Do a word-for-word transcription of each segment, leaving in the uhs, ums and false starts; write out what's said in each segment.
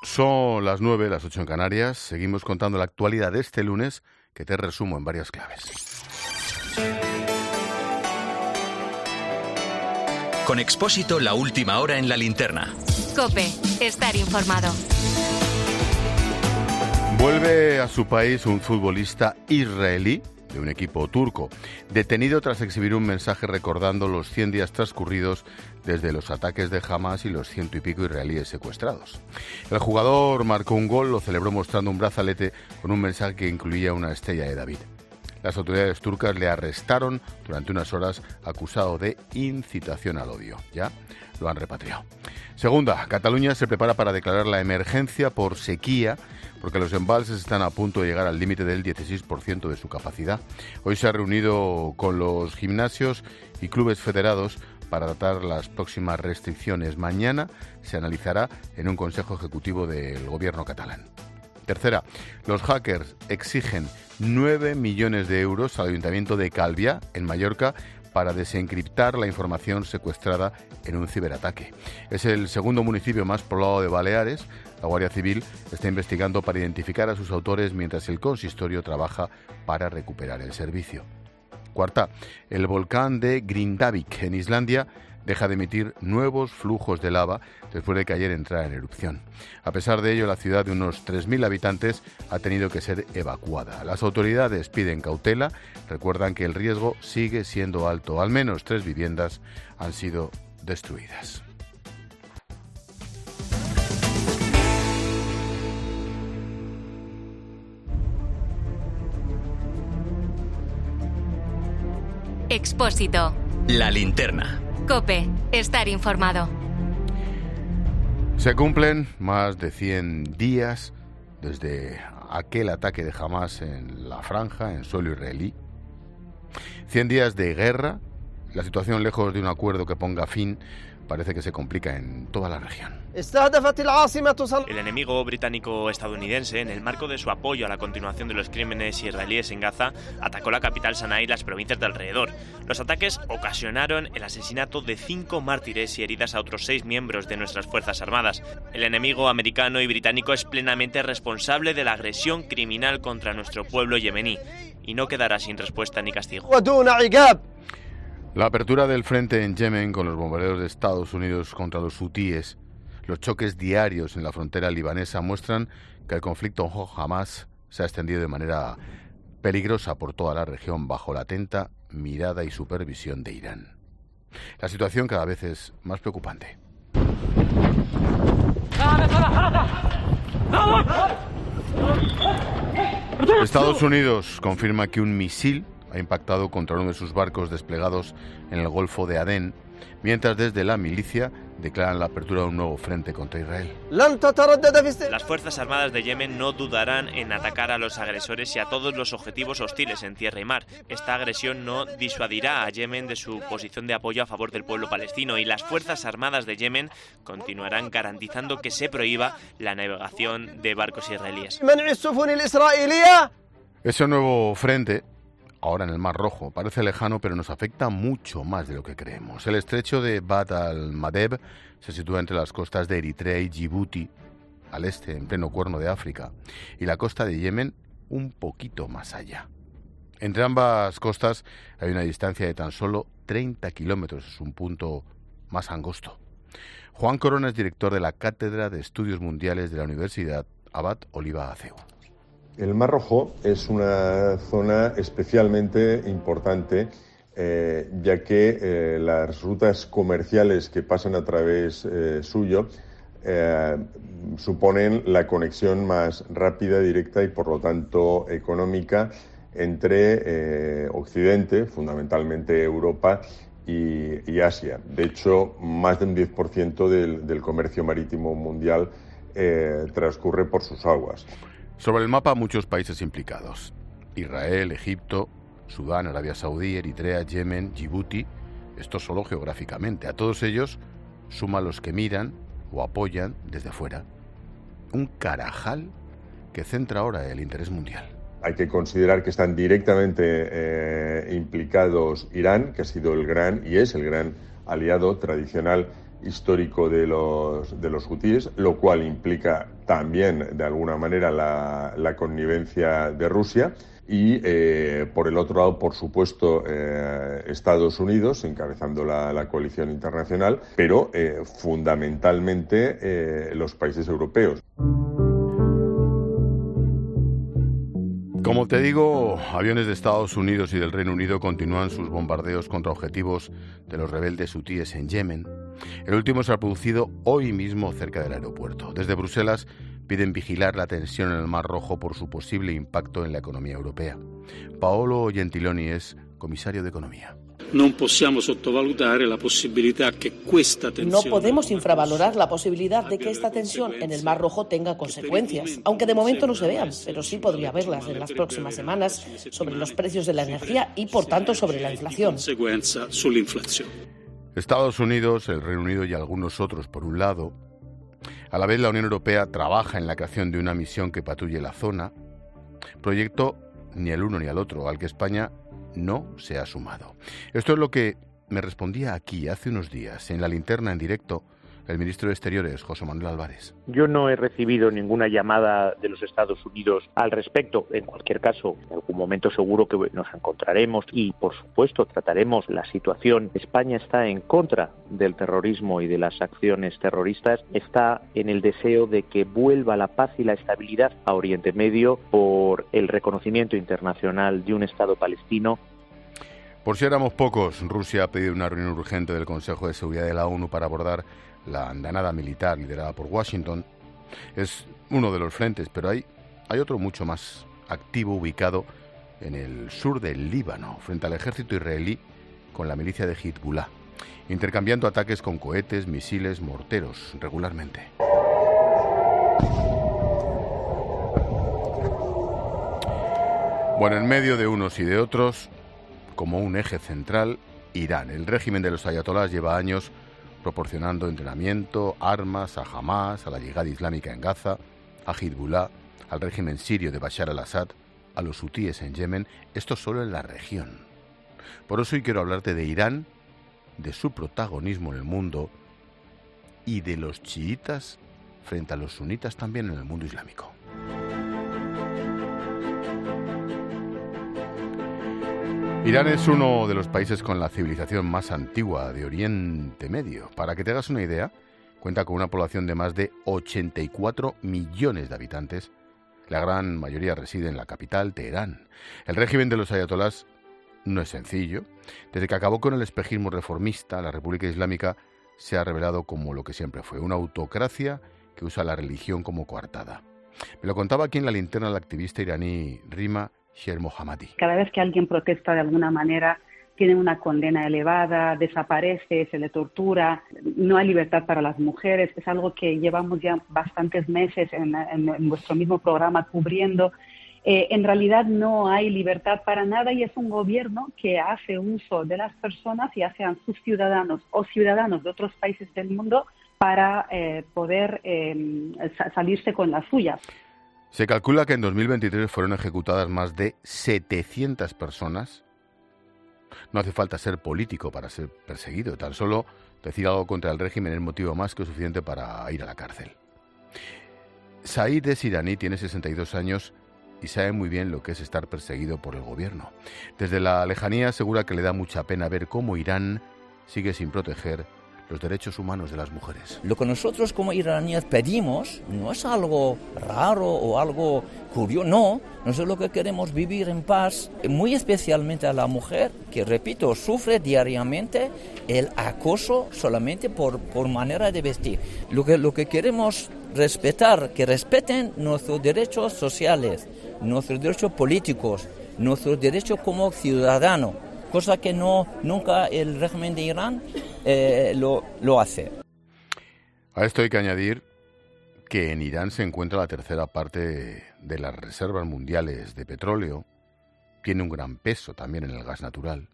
Son las nueve, las ocho en Canarias. Seguimos contando la actualidad de este lunes, que te resumo en varias claves. Con Expósito, la última hora en la linterna. COPE, estar informado. Vuelve a su país un futbolista israelí de un equipo turco, detenido tras exhibir un mensaje recordando los cien días transcurridos desde los ataques de Hamas y los ciento y pico israelíes secuestrados. El jugador marcó un gol, lo celebró mostrando un brazalete con un mensaje que incluía una estrella de David. Las autoridades turcas le arrestaron durante unas horas acusado de incitación al odio. Ya lo han repatriado. Segunda, Cataluña se prepara para declarar la emergencia por sequía porque los embalses están a punto de llegar al límite del dieciséis por ciento de su capacidad. Hoy se ha reunido con los gimnasios y clubes federados para tratar las próximas restricciones. Mañana se analizará en un consejo ejecutivo del gobierno catalán. Tercera, los hackers exigen nueve millones de euros al Ayuntamiento de Calviá, en Mallorca, para desencriptar la información secuestrada en un ciberataque. Es el segundo municipio más poblado de Baleares. La Guardia Civil está investigando para identificar a sus autores mientras el consistorio trabaja para recuperar el servicio. Cuarta, el volcán de Grindavik, en Islandia, deja de emitir nuevos flujos de lava después de que ayer entrara en erupción. A pesar de ello, la ciudad de unos tres mil habitantes ha tenido que ser evacuada. Las autoridades piden cautela, recuerdan que el riesgo sigue siendo alto. Al menos tres viviendas han sido destruidas. Expósito. La linterna. COPE, estar informado. Se cumplen más de cien días desde aquel ataque de Hamas en la franja, en suelo israelí. cien días de guerra. La situación, lejos de un acuerdo que ponga fin, parece que se complica en toda la región. El enemigo británico-estadounidense, en el marco de su apoyo a la continuación de los crímenes israelíes en Gaza, atacó la capital Saná y las provincias de alrededor. Los ataques ocasionaron el asesinato de cinco mártires y heridas a otros seis miembros de nuestras Fuerzas Armadas. El enemigo americano y británico es plenamente responsable de la agresión criminal contra nuestro pueblo yemení y no quedará sin respuesta ni castigo. La apertura del frente en Yemen con los bombardeos de Estados Unidos contra los hutíes, los choques diarios en la frontera libanesa muestran que el conflicto con Hamas se ha extendido de manera peligrosa por toda la región bajo la atenta mirada y supervisión de Irán. La situación cada vez es más preocupante. Estados Unidos confirma que un misil ha impactado contra uno de sus barcos desplegados en el Golfo de Adén, mientras desde la milicia declaran la apertura de un nuevo frente contra Israel. Las Fuerzas Armadas de Yemen no dudarán en atacar a los agresores y a todos los objetivos hostiles en tierra y mar. Esta agresión no disuadirá a Yemen de su posición de apoyo a favor del pueblo palestino y las Fuerzas Armadas de Yemen continuarán garantizando que se prohíba la navegación de barcos israelíes. Ese nuevo frente, ahora en el Mar Rojo, parece lejano, pero nos afecta mucho más de lo que creemos. El estrecho de Bab al-Mandeb se sitúa entre las costas de Eritrea y Djibouti, al este, en pleno cuerno de África, y la costa de Yemen un poquito más allá. Entre ambas costas hay una distancia de tan solo treinta kilómetros, es un punto más angosto. Juan Corona es director de la Cátedra de Estudios Mundiales de la Universidad Abad Oliba Aceu. El Mar Rojo es una zona especialmente importante, eh, ya que eh, las rutas comerciales que pasan a través eh, suyo eh, suponen la conexión más rápida, directa y, por lo tanto, económica entre eh, Occidente, fundamentalmente Europa, y, y Asia. De hecho, más de un diez por ciento del, del comercio marítimo mundial eh, transcurre por sus aguas. Sobre el mapa, muchos países implicados: Israel, Egipto, Sudán, Arabia Saudí, Eritrea, Yemen, Djibouti. Esto solo geográficamente. A todos ellos suma los que miran o apoyan desde fuera. Un carajal que centra ahora el interés mundial. Hay que considerar que están directamente eh, implicados Irán, que ha sido el gran y es el gran aliado tradicional histórico de los, de los hutíes, lo cual implica también, de alguna manera, la, la connivencia de Rusia. Y, eh, por el otro lado, por supuesto, eh, Estados Unidos, encabezando la, la coalición internacional, pero eh, fundamentalmente eh, los países europeos. Como te digo, aviones de Estados Unidos y del Reino Unido continúan sus bombardeos contra objetivos de los rebeldes hutíes en Yemen. El último se ha producido hoy mismo cerca del aeropuerto. Desde Bruselas piden vigilar la tensión en el Mar Rojo por su posible impacto en la economía europea. Paolo Gentiloni es comisario de Economía. No podemos infravalorar la posibilidad de que esta tensión en el Mar Rojo tenga consecuencias, aunque de momento no se vean, pero sí podría haberlas en las próximas semanas sobre los precios de la energía y, por tanto, sobre la inflación. Estados Unidos, el Reino Unido y algunos otros, por un lado. A la vez, la Unión Europea trabaja en la creación de una misión que patrulle la zona, proyecto ni el uno ni el otro, al que España no se ha sumado. Esto es lo que me respondía aquí hace unos días, en la linterna en directo, el ministro de Exteriores, José Manuel Álvarez. Yo no he recibido ninguna llamada de los Estados Unidos al respecto. En cualquier caso, en algún momento seguro que nos encontraremos y, por supuesto, trataremos la situación. España está en contra del terrorismo y de las acciones terroristas. Está en el deseo de que vuelva la paz y la estabilidad a Oriente Medio por el reconocimiento internacional de un Estado palestino. Por si éramos pocos, Rusia ha pedido una reunión urgente del Consejo de Seguridad de la ONU para abordar la andanada militar liderada por Washington. Es uno de los frentes, pero hay, hay otro mucho más activo ubicado en el sur del Líbano, frente al ejército israelí con la milicia de Hezbollah, intercambiando ataques con cohetes, misiles, morteros regularmente. Bueno, en medio de unos y de otros, como un eje central, Irán. El régimen de los ayatolás lleva años proporcionando entrenamiento, armas a Hamas, a la Yihad Islámica en Gaza, a Hezbollah, al régimen sirio de Bashar al-Assad, a los hutíes en Yemen, esto solo en la región. Por eso hoy quiero hablarte de Irán, de su protagonismo en el mundo y de los chiitas frente a los sunitas también en el mundo islámico. Irán es uno de los países con la civilización más antigua de Oriente Medio. Para que te hagas una idea, cuenta con una población de más de ochenta y cuatro millones de habitantes. La gran mayoría reside en la capital, Teherán. El régimen de los ayatolás no es sencillo. Desde que acabó con el espejismo reformista, la República Islámica se ha revelado como lo que siempre fue, una autocracia que usa la religión como coartada. Me lo contaba aquí en la linterna el activista iraní Rima Shermohammadi. Cada vez que alguien protesta de alguna manera, tiene una condena elevada, desaparece, se le tortura, no hay libertad para las mujeres. Es algo que llevamos ya bastantes meses en, en, en vuestro mismo programa cubriendo. Eh, en realidad no hay libertad para nada y es un gobierno que hace uso de las personas, ya sean sus ciudadanos o ciudadanos de otros países del mundo, para eh, poder eh, salirse con las suyas. Se calcula que en dos mil veintitrés fueron ejecutadas más de setecientas personas. No hace falta ser político para ser perseguido. Tan solo decir algo contra el régimen es motivo más que suficiente para ir a la cárcel. Said es iraní, tiene sesenta y dos años y sabe muy bien lo que es estar perseguido por el gobierno. Desde la lejanía asegura que le da mucha pena ver cómo Irán sigue sin proteger los derechos humanos de las mujeres. Lo que nosotros como iraníes pedimos no es algo raro o algo curioso, no. Nosotros lo que queremos es vivir en paz, muy especialmente a la mujer, que, repito, sufre diariamente el acoso solamente por, por manera de vestir. Lo que, lo que queremos respetar, que respeten nuestros derechos sociales, nuestros derechos políticos, nuestros derechos como ciudadanos, cosa que no nunca el régimen de Irán eh, lo, lo hace. A esto hay que añadir que en Irán se encuentra la tercera parte de las reservas mundiales de petróleo. Tiene un gran peso también en el gas natural.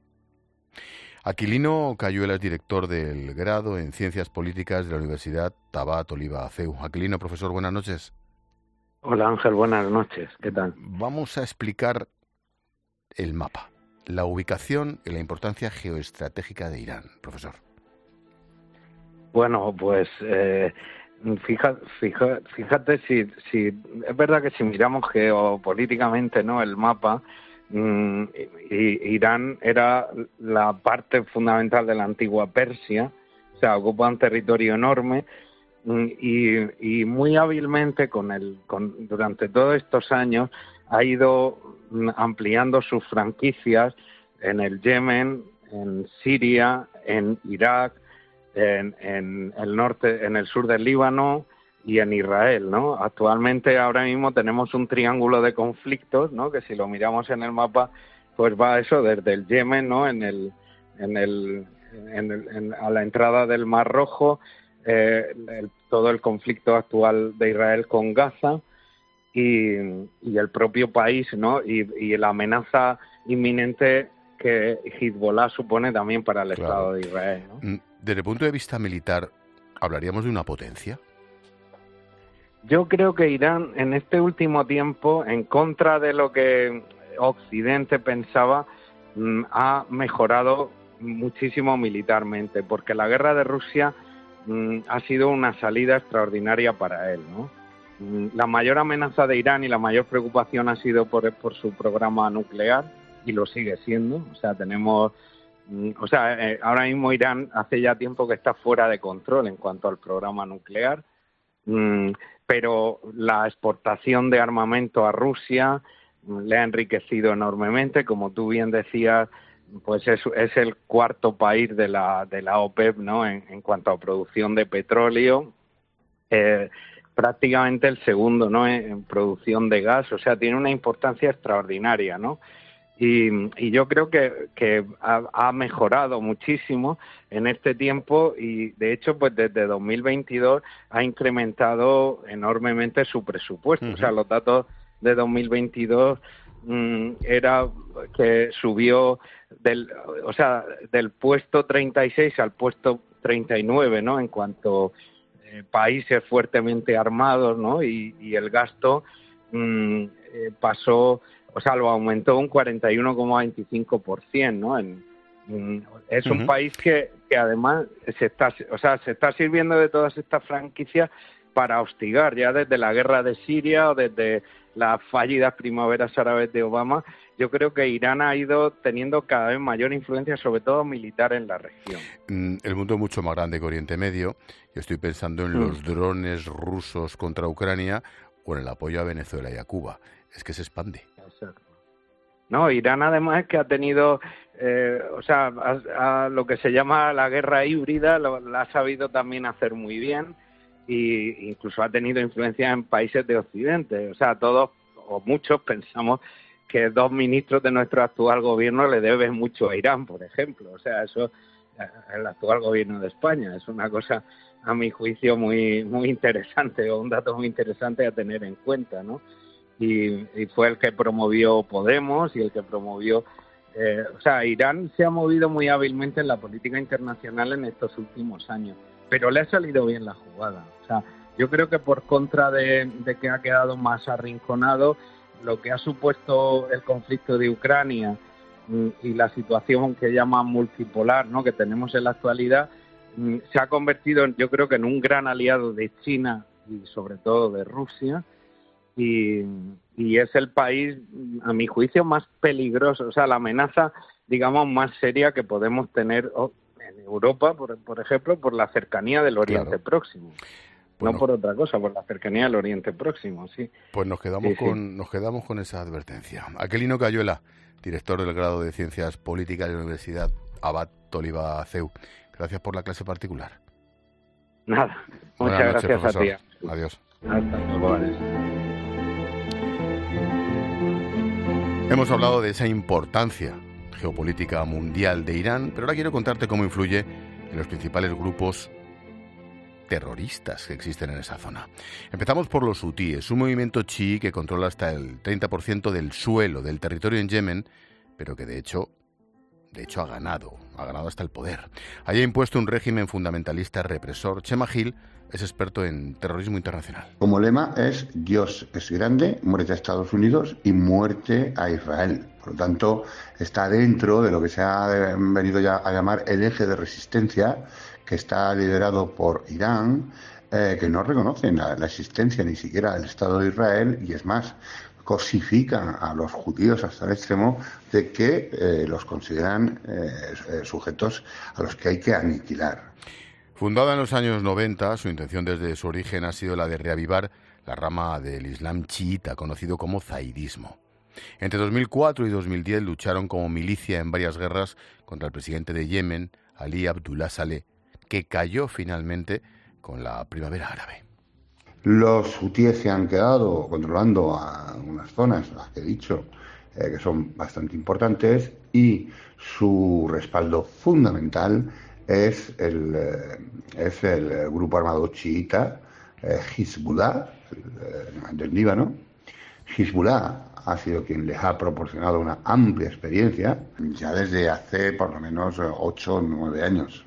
Aquilino Cayuela es director del grado en Ciencias Políticas de la Universidad Tabat Oliva Aceu. Aquilino, profesor, buenas noches. Hola Ángel, buenas noches. ¿Qué tal? Vamos a explicar el mapa, la ubicación y la importancia geoestratégica de Irán, profesor. Bueno, pues eh, fija, fija, fíjate si, si es verdad que si miramos geopolíticamente, ¿no?, el mapa, mmm, y, Irán era la parte fundamental de la antigua Persia, o sea, ocupa un territorio enorme. Y, y muy hábilmente con el con, durante todos estos años ha ido ampliando sus franquicias en el Yemen, en Siria, en Irak, en, en el norte, en el sur del Líbano y en Israel, ¿no? Actualmente ahora mismo tenemos un triángulo de conflictos, ¿no?, que si lo miramos en el mapa, pues va eso desde el Yemen, ¿no?, en el en el, en el en, a la entrada del Mar Rojo. Eh, el, todo el conflicto actual de Israel con Gaza y, y el propio país, ¿no?, y, y la amenaza inminente que Hezbollah supone también para el claro. Estado de Israel, ¿no? Desde el punto de vista militar, ¿hablaríamos de una potencia? Yo creo que Irán en este último tiempo, en contra de lo que Occidente pensaba, ha mejorado muchísimo militarmente, porque la guerra de Rusia ha sido una salida extraordinaria para él, ¿no? La mayor amenaza de Irán y la mayor preocupación ha sido por, por su programa nuclear, y lo sigue siendo. O sea, tenemos, o sea, eh, ahora mismo Irán hace ya tiempo que está fuera de control en cuanto al programa nuclear, mm, pero la exportación de armamento a Rusia le ha enriquecido enormemente, como tú bien decías. Pues es, es el cuarto país de la de la OPEP, ¿no?, en, en cuanto a producción de petróleo, eh, prácticamente el segundo, ¿no?, en, en producción de gas. O sea, tiene una importancia extraordinaria, ¿no? Y, y yo creo que, que ha, ha mejorado muchísimo en este tiempo, y de hecho pues desde dos mil veintidós ha incrementado enormemente su presupuesto. Uh-huh. O sea, los datos de dos mil veintidós mmm, era que subió del, o sea, del puesto treinta y seis al puesto treinta y nueve, ¿no?, en cuanto eh, países fuertemente armados, ¿no?, y, y el gasto mmm, eh, pasó, o sea, lo aumentó un cuarenta y uno coma veinticinco por ciento, ¿no? En, en, es un uh-huh. país que, que además se está, o sea, se está sirviendo de todas estas franquicias para hostigar, ya desde la guerra de Siria o desde las fallidas primaveras árabes de Obama. Yo creo que Irán ha ido teniendo cada vez mayor influencia, sobre todo militar, en la región. El mundo es mucho más grande que Oriente Medio. Yo estoy pensando en mm. los drones rusos contra Ucrania o en el apoyo a Venezuela y a Cuba. Es que se expande. Exacto. No, Irán además es que ha tenido, eh, o sea, a, a lo que se llama la guerra híbrida, lo, la ha sabido también hacer muy bien. Y incluso ha tenido influencia en países de Occidente. O sea, todos o muchos pensamos que dos ministros de nuestro actual gobierno le deben mucho a Irán, por ejemplo. O sea, eso, el actual gobierno de España, es una cosa, a mi juicio, muy muy interesante, o un dato muy interesante a tener en cuenta, ¿no? Y, y fue el que promovió Podemos y el que promovió... Eh, o sea, Irán se ha movido muy hábilmente en la política internacional en estos últimos años, pero le ha salido bien la jugada. O sea, yo creo que por contra de, de que ha quedado más arrinconado, lo que ha supuesto el conflicto de Ucrania mm, y la situación que llaman multipolar, ¿no?, que tenemos en la actualidad, mm, se ha convertido, en, yo creo que en un gran aliado de China y sobre todo de Rusia, y, y es el país, a mi juicio, más peligroso, o sea, la amenaza, digamos, más seria que podemos tener en Europa, por, por ejemplo, por la cercanía del Oriente claro. Próximo. Bueno, no por otra cosa, por la cercanía del Oriente Próximo, sí. Pues nos quedamos, sí, con, sí. nos quedamos con esa advertencia. Aquelino Cayuela, director del grado de Ciencias Políticas de la Universidad Abad Oliba C E U. Gracias por la clase particular. Nada, muchas Buenas noches, gracias profesor. a ti. Adiós. Hasta luego. Hemos hablado de esa importancia geopolítica mundial de Irán, pero ahora quiero contarte cómo influye en los principales grupos terroristas que existen en esa zona. Empezamos por los hutíes, un movimiento chií que controla hasta el treinta por ciento del suelo del territorio en Yemen, pero que de hecho, de hecho ha ganado, ha ganado hasta el poder. Allí ha impuesto un régimen fundamentalista represor. Chema Gil es experto en terrorismo internacional. Como lema es Dios es grande, muerte a Estados Unidos y muerte a Israel. Por lo tanto, está dentro de lo que se ha venido ya a llamar el eje de resistencia, que está liderado por Irán, eh, que no reconocen la, la existencia ni siquiera del Estado de Israel, y es más, cosifican a los judíos hasta el extremo de que eh, los consideran eh, sujetos a los que hay que aniquilar. Fundada en los años noventa, su intención desde su origen ha sido la de reavivar la rama del Islam chiita, conocido como zaidismo. Entre dos mil cuatro y dos mil diez lucharon como milicia en varias guerras contra el presidente de Yemen, Ali Abdullah Saleh, que cayó finalmente con la primavera árabe. Los hutíes se han quedado controlando a unas zonas, las que he dicho, eh, que son bastante importantes, y su respaldo fundamental es el, eh, es el grupo armado chiita, eh, Hezbollah, el, del Líbano. Hezbollah ha sido quien les ha proporcionado una amplia experiencia ya desde hace por lo menos ocho o nueve años.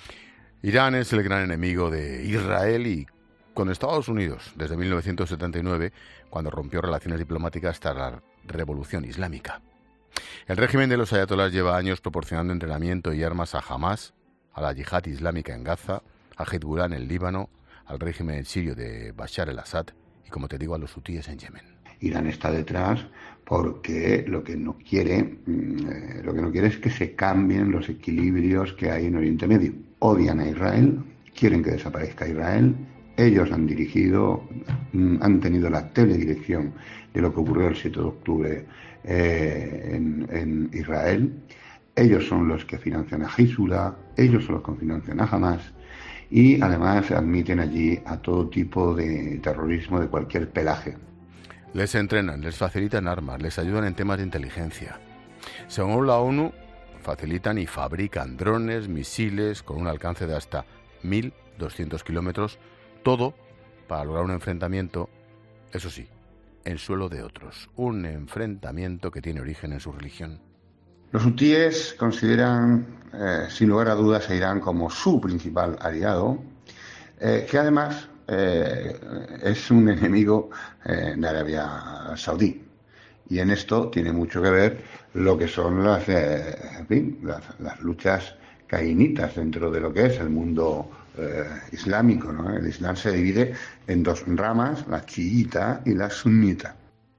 Irán es el gran enemigo de Israel y con Estados Unidos desde mil novecientos setenta y nueve, cuando rompió relaciones diplomáticas hasta la Revolución Islámica. El régimen de los ayatolás lleva años proporcionando entrenamiento y armas a Hamas, a la yihad islámica en Gaza, a Hezbollah en el Líbano, al régimen sirio de Bashar el-Assad y, como te digo, a los hutíes en Yemen. Irán está detrás porque lo que no quiere, eh, lo que no quiere es que se cambien los equilibrios que hay en Oriente Medio. Odian a Israel, quieren que desaparezca Israel. Ellos han dirigido, han tenido la teledirección de lo que ocurrió el siete de octubre eh, en, en Israel. Ellos son los que financian a Hezbollah, ellos son los que financian a Hamas y además admiten allí a todo tipo de terrorismo de cualquier pelaje. Les entrenan, les facilitan armas, les ayudan en temas de inteligencia. Según la ONU, facilitan y fabrican drones, misiles con un alcance de hasta mil doscientos kilómetros, todo para lograr un enfrentamiento, eso sí, en suelo de otros. Un enfrentamiento que tiene origen en su religión. Los hutíes consideran, eh, sin lugar a dudas, a Irán como su principal aliado, eh, que además eh, es un enemigo eh, de Arabia Saudí. Y en esto tiene mucho que ver lo que son las, eh, en fin, las, las luchas caínitas dentro de lo que es el mundo eh, islámico, ¿no? El Islam se divide en dos ramas, la chiita y la sunita.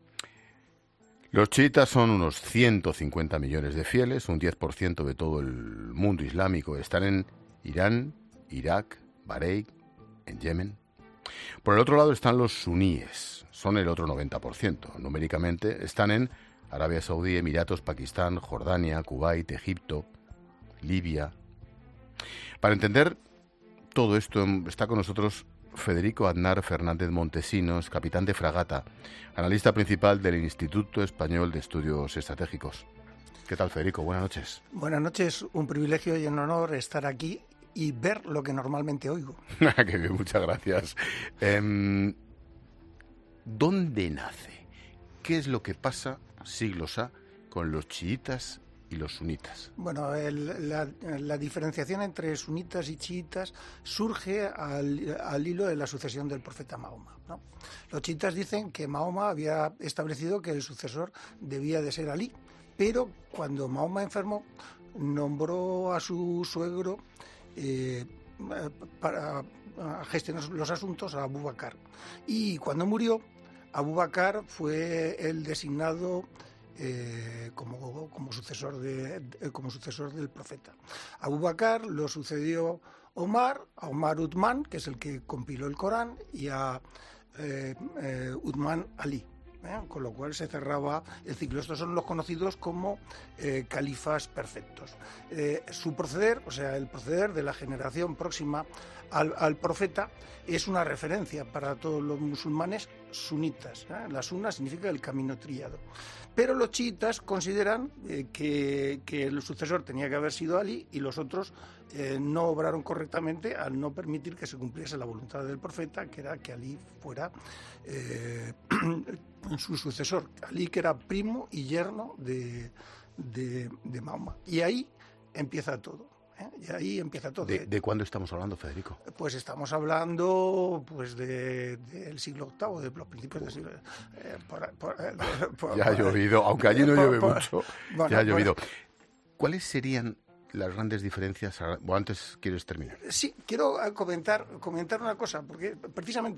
Los chiitas son unos ciento cincuenta millones de fieles, un diez por ciento de todo el mundo islámico. Están en Irán, Irak, Bahrein, en Yemen. Por el otro lado están los suníes, son el otro noventa por ciento. Numéricamente están en Arabia Saudí, Emiratos, Pakistán, Jordania, Kuwait, Egipto, Libia. Para entender todo esto está con nosotros Federico Aznar Fernández Montesinos, capitán de fragata, analista principal del Instituto Español de Estudios Estratégicos. ¿Qué tal, Federico? Buenas noches. Buenas noches, un privilegio y un honor estar aquí y ver lo que normalmente oigo. Qué bien, muchas gracias. Eh, ¿Dónde nace? ¿Qué es lo que pasa, siglos A, con los chiitas y los sunitas? Bueno, el, la, la diferenciación entre sunitas y chiitas surge al, al hilo de la sucesión del profeta Mahoma, ¿no? Los chiitas dicen que Mahoma había establecido que el sucesor debía de ser Alí, pero cuando Mahoma enfermó, nombró a su suegro eh, para gestionar los asuntos a Abu Bakr. Y cuando murió, Abu Bakr fue el designado Eh, como, como, sucesor de, de, como sucesor del profeta. A Abu Bakr lo sucedió Omar, a Omar Uthman, que es el que compiló el Corán, y a eh, eh, Uthman Ali, ¿eh? Con lo cual se cerraba el ciclo. Estos son los conocidos como eh, califas perfectos. Eh, su proceder, o sea, el proceder de la generación próxima al, al profeta, es una referencia para todos los musulmanes sunitas, ¿eh? La sunna significa el camino trillado. Pero los chiitas consideran eh, que, que el sucesor tenía que haber sido Ali y los otros eh, no obraron correctamente al no permitir que se cumpliese la voluntad del profeta, que era que Ali fuera eh, su sucesor. Ali, que era primo y yerno de, de, de Mahoma. Y ahí empieza todo. ¿eh? Y ahí empieza todo. ¿De, ¿De cuándo estamos hablando, Federico? Pues estamos hablando pues de, del siglo octavo, de los principios del siglo... Eh, por, por, eh, por, ya ha llovido, aunque allí no por, llueve por, mucho, bueno, ya ha llovido. Por, ¿Cuáles serían las grandes diferencias? O antes quieres terminar. Sí, quiero comentar, comentar una cosa, porque precisamente